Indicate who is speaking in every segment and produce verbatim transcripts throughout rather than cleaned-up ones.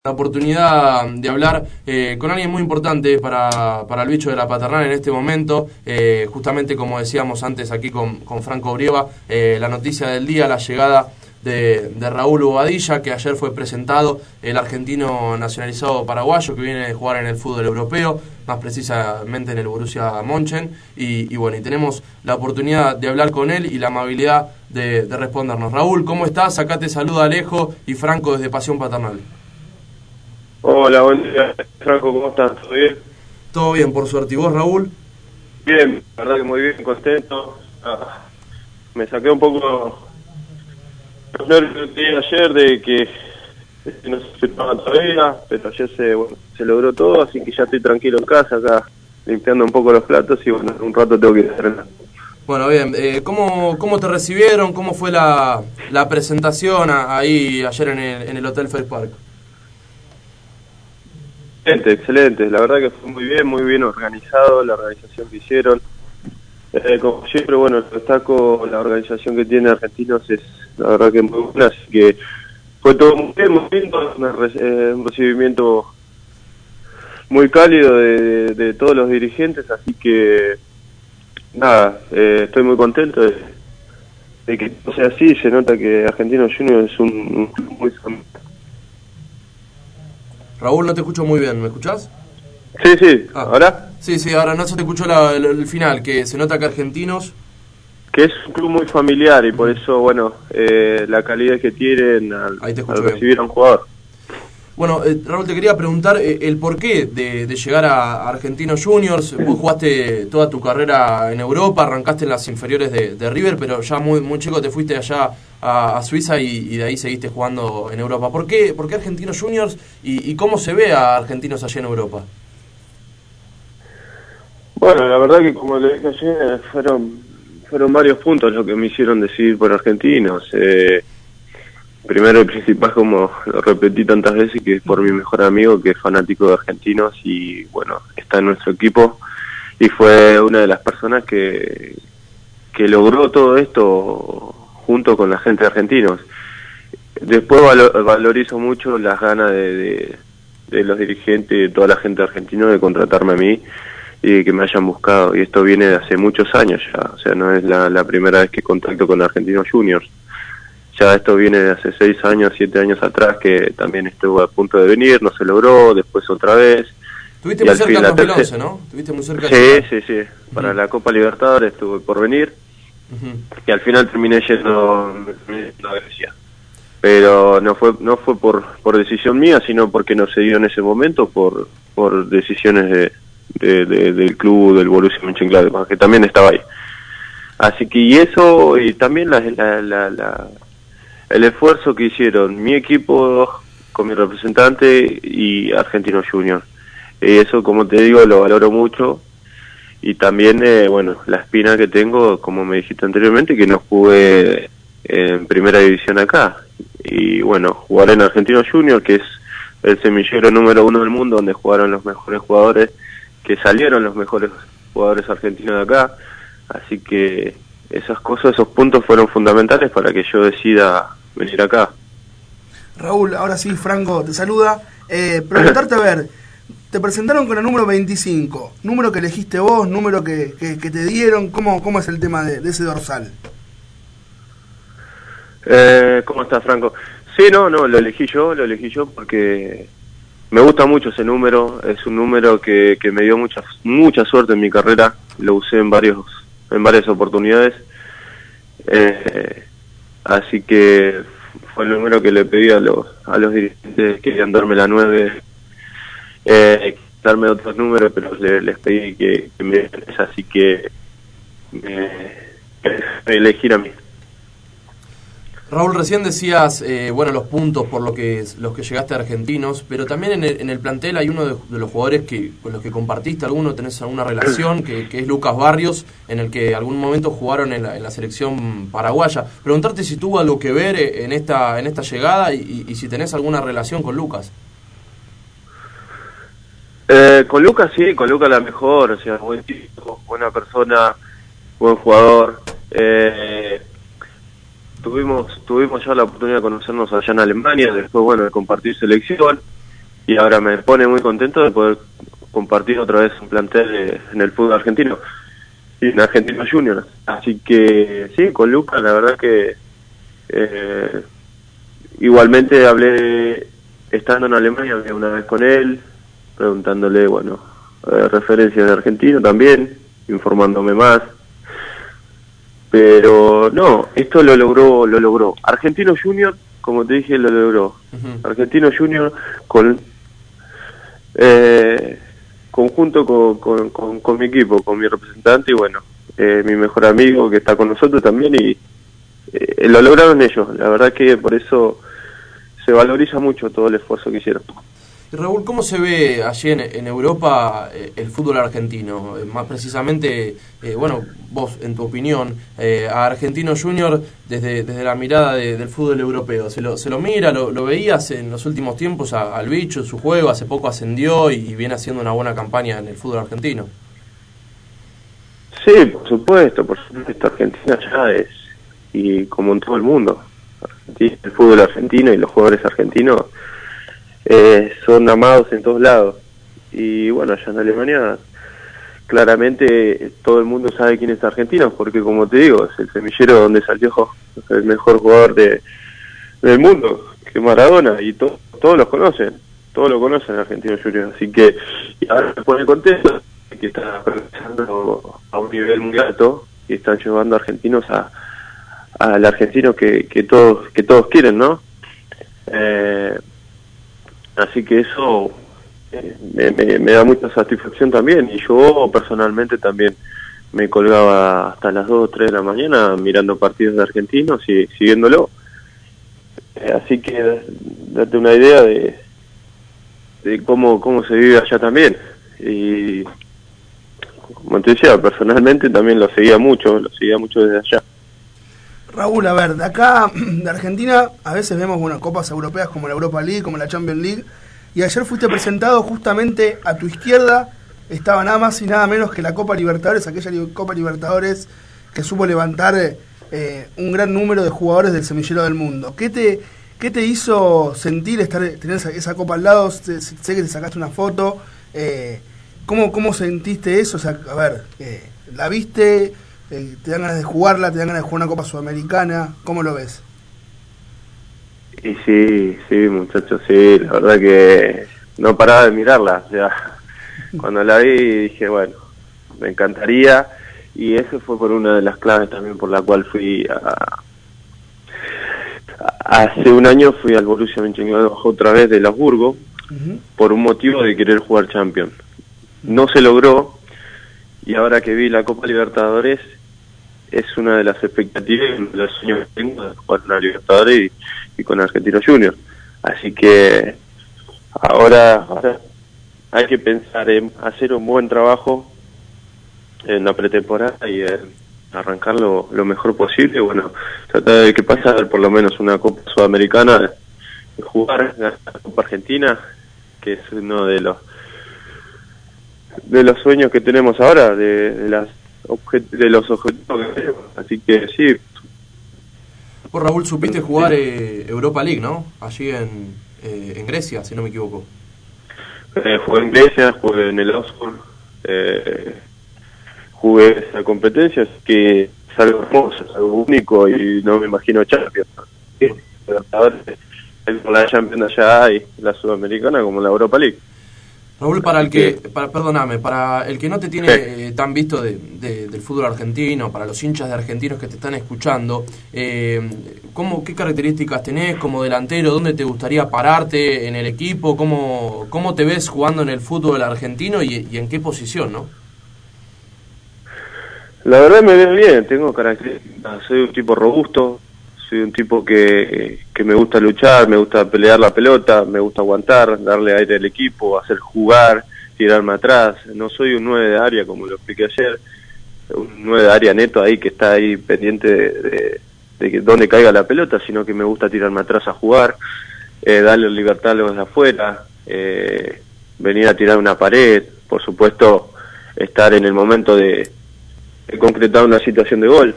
Speaker 1: La oportunidad de hablar eh, con alguien muy importante para, para el bicho de la paternal en este momento, eh, justamente como decíamos antes aquí con, con Franco Brieva, eh, la noticia del día, la llegada de, de Raúl Bobadilla, que ayer fue presentado, el argentino nacionalizado paraguayo que viene de jugar en el fútbol europeo, más precisamente en el Borussia Mönchen, y, y bueno, y tenemos la oportunidad de hablar con él y la amabilidad de, de respondernos. Raúl, ¿cómo estás? Acá te saluda Alejo y Franco desde Pasión Paternal.
Speaker 2: Hola, buen día, Franco, ¿cómo estás? ¿Todo bien?
Speaker 1: Todo bien, por suerte. ¿Y vos, Raúl?
Speaker 2: Bien, la verdad que muy bien, contento. Ah, me saqué un poco los nervios que tenía ayer de que este, no se firmaba todavía, pero ayer se, bueno, se logró todo, así que ya estoy tranquilo en casa, acá limpiando un poco los platos y bueno, en un rato tengo que ir a entrenar.
Speaker 1: Bueno, bien. Eh, ¿cómo, ¿Cómo te recibieron? ¿Cómo fue la, la presentación a, ahí ayer en el, en el Hotel Fair Park?
Speaker 2: Excelente, excelente, la verdad que fue muy bien, muy bien organizado la organización que hicieron. Eh, como siempre, bueno, destaco la organización que tiene Argentinos, es la verdad que es muy buena, así que fue todo muy bien, muy lindo, un, eh, un recibimiento muy cálido de, de, de todos los dirigentes, así que nada, eh, estoy muy contento de, de que no sea así. Se nota que Argentinos Juniors es un, un club muy familiar.
Speaker 1: Raúl, no te escucho muy bien, ¿me escuchás?
Speaker 2: Sí, sí,
Speaker 1: Ah,
Speaker 2: ¿ahora?
Speaker 1: Sí, sí, ahora no se te escuchó la, el, el final, que se nota que Argentinos...
Speaker 2: Que es un club muy familiar y por eso, bueno, eh, la calidad que tienen al, al recibir a un jugador.
Speaker 1: Bueno, eh, Raúl, te quería preguntar eh, el porqué de, de llegar a Argentinos Juniors. Vos jugaste toda tu carrera en Europa, arrancaste en las inferiores de, de River, pero ya muy muy chico te fuiste allá a, a Suiza y, y de ahí seguiste jugando en Europa. ¿Por qué, por qué Argentinos Juniors y, y cómo se ve a Argentinos allá en Europa?
Speaker 2: Bueno, la verdad que como le dije ayer, fueron, fueron varios puntos los que me hicieron decidir por Argentinos. Eh, Primero y principal, como lo repetí tantas veces, que es por mi mejor amigo, que es fanático de Argentinos y bueno, está en nuestro equipo y fue una de las personas que, que logró todo esto junto con la gente de Argentinos. Después valo, valorizo mucho las ganas de, de, de los dirigentes y de toda la gente de Argentinos de contratarme a mí y que me hayan buscado, y esto viene de hace muchos años ya, o sea, no es la, la primera vez que contacto con Argentinos Juniors. Ya esto viene de hace seis años, siete años atrás, que también estuvo a punto de venir, no se logró, después otra vez.
Speaker 1: Tuviste muy cerca en dos mil once, ¿no? Tuviste muy cerca.
Speaker 2: Sí, sí, sí. Para uh-huh. la Copa Libertadores estuve por venir, uh-huh. y al final terminé yendo a Grecia. Pero no fue no fue por por decisión mía, sino porque no se dio en ese momento, por por decisiones de, de, de del club, del Borussia Mönchengladbach, que también estaba ahí. Así que y eso, y también la la la, la el esfuerzo que hicieron mi equipo con mi representante y Argentinos Juniors. Y eso, como te digo, lo valoro mucho. Y también, eh, bueno, la espina que tengo, como me dijiste anteriormente, que no jugué en primera división acá. Y bueno, jugar en Argentinos Juniors, que es el semillero número uno del mundo, donde jugaron los mejores jugadores, que salieron los mejores jugadores argentinos de acá. Así que esas cosas, esos puntos fueron fundamentales para que yo decida venir acá.
Speaker 3: Raúl, ahora sí, Franco te saluda. Eh, preguntarte, a ver, te presentaron con el número veinticinco, número que elegiste vos, número que, que, que te dieron, ¿cómo, cómo es el tema de, de ese dorsal?
Speaker 2: Eh, ¿Cómo estás, Franco? Sí, no, no, lo elegí yo, lo elegí yo porque me gusta mucho ese número, es un número que, que me dio mucha, mucha suerte en mi carrera, lo usé en varios, en varias oportunidades. Eh, Así que fue el número que le pedí a los a los dirigentes, que querían darme la nueve, eh, darme otros números, pero les, les pedí que, que me den esa, así que me, me elegir a mí.
Speaker 1: Raúl, recién decías, eh, bueno, los puntos por lo que los que llegaste a Argentinos, pero también en el, en el plantel hay uno de, de los jugadores que con los que compartiste alguno, tenés alguna relación, que, que es Lucas Barrios, en el que algún momento jugaron en la, en la selección paraguaya. Preguntarte si tuvo algo que ver en esta en esta llegada y, y si tenés alguna relación con Lucas.
Speaker 2: Eh, con Lucas sí, con Lucas la mejor, o sea, buen tipo, buena persona, buen jugador. Eh, Tuvimos tuvimos ya la oportunidad de conocernos allá en Alemania, después, bueno, de compartir selección. y ahora me pone muy contento de poder compartir otra vez un plantel eh, en el fútbol argentino y en Argentinos Juniors. Así que sí, con Lucas la verdad que eh, igualmente hablé estando en Alemania, hablé una vez con él preguntándole, bueno, eh, referencias de argentino también, informándome más. Pero no, esto lo logró, lo logró. Argentino Junior, como te dije, lo logró. Uh-huh. Argentino Junior con eh, conjunto con, con, con, con mi equipo, con mi representante y bueno, eh, mi mejor amigo que está con nosotros también y eh, lo lograron ellos. La verdad que por eso se valoriza mucho todo el esfuerzo que hicieron.
Speaker 1: Y Raúl, ¿cómo se ve allí en, en Europa eh, el fútbol argentino? Eh, más precisamente, eh, bueno, vos, en tu opinión, eh, a Argentino Junior desde, desde la mirada de, del fútbol europeo. ¿Se lo, se lo mira, lo, lo veías en los últimos tiempos a, al bicho, en su juego? Hace poco ascendió y, y viene haciendo una buena campaña en el fútbol argentino.
Speaker 2: Sí, por supuesto, por supuesto. Argentina ya es, y como en todo el mundo, el fútbol argentino y los jugadores argentinos Eh, son amados en todos lados y bueno, allá en Alemania claramente todo el mundo sabe quién es argentino porque como te digo, es el semillero donde salió el mejor jugador de, del mundo, que Maradona, y to, todos los conocen, todos lo conocen Argentino Juniors, así que y ahora me pone contento que está progresando a un nivel muy alto y están llevando argentinos a al argentino que, que todos que todos quieren, ¿no? Eh, Así que eso eh, me, me, me da mucha satisfacción también y yo personalmente también me colgaba hasta las dos o tres de la mañana mirando partidos de argentinos y siguiéndolo. Eh, así que date una idea de, de cómo, cómo se vive allá también. Y como te decía, personalmente también lo seguía mucho, lo seguía mucho desde allá.
Speaker 3: Raúl, a ver, de acá, de Argentina, a veces vemos bueno, copas europeas como la Europa League, como la Champions League, y ayer fuiste presentado justamente a tu izquierda, estaba nada más y nada menos que la Copa Libertadores, aquella Copa Libertadores que supo levantar eh, un gran número de jugadores del semillero del mundo. ¿Qué te, qué te hizo sentir estar tener esa, esa copa al lado? Sé, sé que te sacaste una foto, eh, ¿cómo, ¿cómo sentiste eso? O sea, a ver, eh, ¿la viste? Eh, ¿Te dan ganas de jugarla? ¿Te dan ganas de jugar una Copa Sudamericana? ¿Cómo lo ves?
Speaker 2: Y sí, sí, muchachos, sí, la verdad que no paraba de mirarla. O sea, cuando la vi dije, bueno, me encantaría. Y eso fue por una de las claves también por la cual fui a... Hace un año fui al Borussia Mönchengladbach otra vez de Augsburgo, uh-huh. por un motivo de querer jugar Champions. No se logró, y ahora que vi la Copa Libertadores, es una de las expectativas y los sueños que tengo de jugar una Libertadores y, y con Argentinos Juniors. Así que ahora, ahora hay que pensar en hacer un buen trabajo en la pretemporada y en arrancar lo, lo mejor posible. Bueno, tratar de que pasar por lo menos una Copa Sudamericana, jugar la Copa Argentina, que es uno de los de los sueños que tenemos ahora, de, de las de los objetivos que tenemos, así que sí.
Speaker 1: Vos, Raúl, supiste jugar eh, Europa League, ¿no? Allí en, eh, en Grecia, si no me equivoco.
Speaker 2: Eh, jugué en Grecia, jugué en el Augsburg, eh, jugué esa competencia, así que es algo hermoso, es algo único y no me imagino Champions. La Champions allá y la Sudamericana como la Europa League.
Speaker 1: Raúl, para el que, para, perdóname, para el que no te tiene eh, tan visto de, de, del fútbol argentino, para los hinchas de argentinos que te están escuchando, eh, ¿cómo, ¿qué características tenés como delantero? ¿Dónde te gustaría pararte en el equipo? ¿Cómo, cómo te ves jugando en el fútbol argentino y, y en qué posición, no?
Speaker 2: La verdad me veo bien, tengo características, soy un tipo robusto, soy un tipo que, que me gusta luchar, me gusta pelear la pelota, me gusta aguantar, darle aire al equipo, hacer jugar, tirarme atrás. No soy un nueve de área como lo expliqué ayer, un nueve de área neto ahí que está ahí pendiente de, de, de que dónde caiga la pelota, sino que me gusta tirarme atrás a jugar, eh, darle libertad a los de afuera, eh, venir a tirar una pared, por supuesto estar en el momento de, de concretar una situación de gol.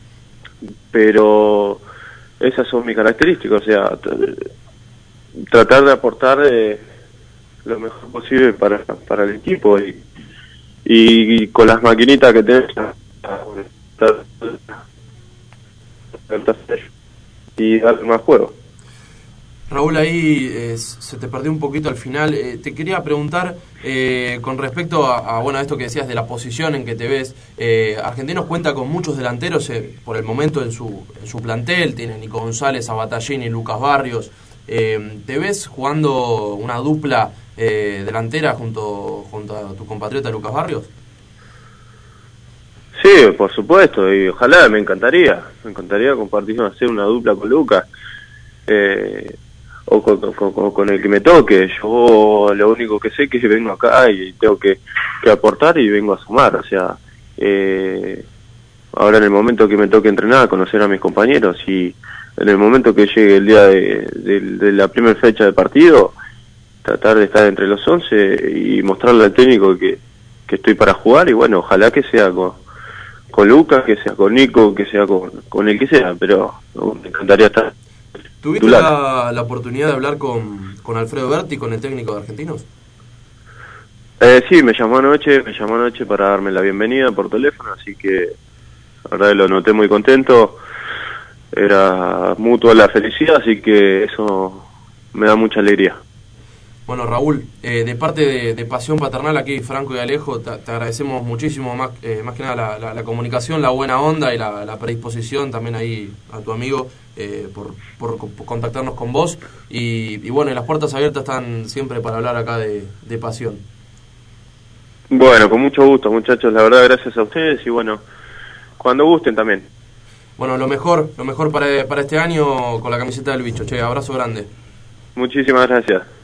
Speaker 2: Pero esas son mis características, o sea, t- tratar de aportar eh, lo mejor posible para, para el equipo y, y con las maquinitas que tenés y dar más juego.
Speaker 1: Raúl, ahí eh, se te perdió un poquito al final. Eh, te quería preguntar eh, con respecto a, a bueno a esto que decías de la posición en que te ves. Eh, Argentinos cuenta con muchos delanteros eh, por el momento en su en su plantel. Tiene Nico González, Sabatallini, Lucas Barrios. Eh, ¿Te ves jugando una dupla eh, delantera junto, junto a tu compatriota Lucas Barrios?
Speaker 2: Sí, por supuesto, y ojalá, me encantaría. Me encantaría compartir, hacer una dupla con Lucas. Eh, o con, con, con, con el que me toque. Yo lo único que sé es que vengo acá y tengo que, que aportar y vengo a sumar. O sea, eh, ahora en el momento que me toque entrenar, conocer a mis compañeros y en el momento que llegue el día de, de, de la primera fecha de partido, tratar de estar entre los once y mostrarle al técnico que, que estoy para jugar y bueno, ojalá que sea con, con Lucas, que sea con Nico, que sea con, con el que sea, pero me encantaría estar.
Speaker 1: ¿Tuviste la, la oportunidad de hablar con, con Alfredo Berti, con el técnico de Argentinos?
Speaker 2: Eh, sí, me llamó anoche, me llamó anoche para darme la bienvenida por teléfono, así que la verdad lo noté muy contento. Era mutua la felicidad, así que eso me da mucha alegría.
Speaker 1: Bueno, Raúl, eh, de parte de, de Pasión Paternal, aquí Franco y Alejo, te, te agradecemos muchísimo, más, eh, más que nada la, la, la comunicación, la buena onda y la, la predisposición también ahí a tu amigo eh, por, por, por contactarnos con vos. Y, y bueno, y las puertas abiertas están siempre para hablar acá de, de Pasión.
Speaker 2: Bueno, con mucho gusto, muchachos, la verdad, gracias a ustedes y bueno, cuando gusten también.
Speaker 1: Bueno, lo mejor, lo mejor para, para este año con la camiseta del bicho. Che, abrazo grande.
Speaker 2: Muchísimas gracias.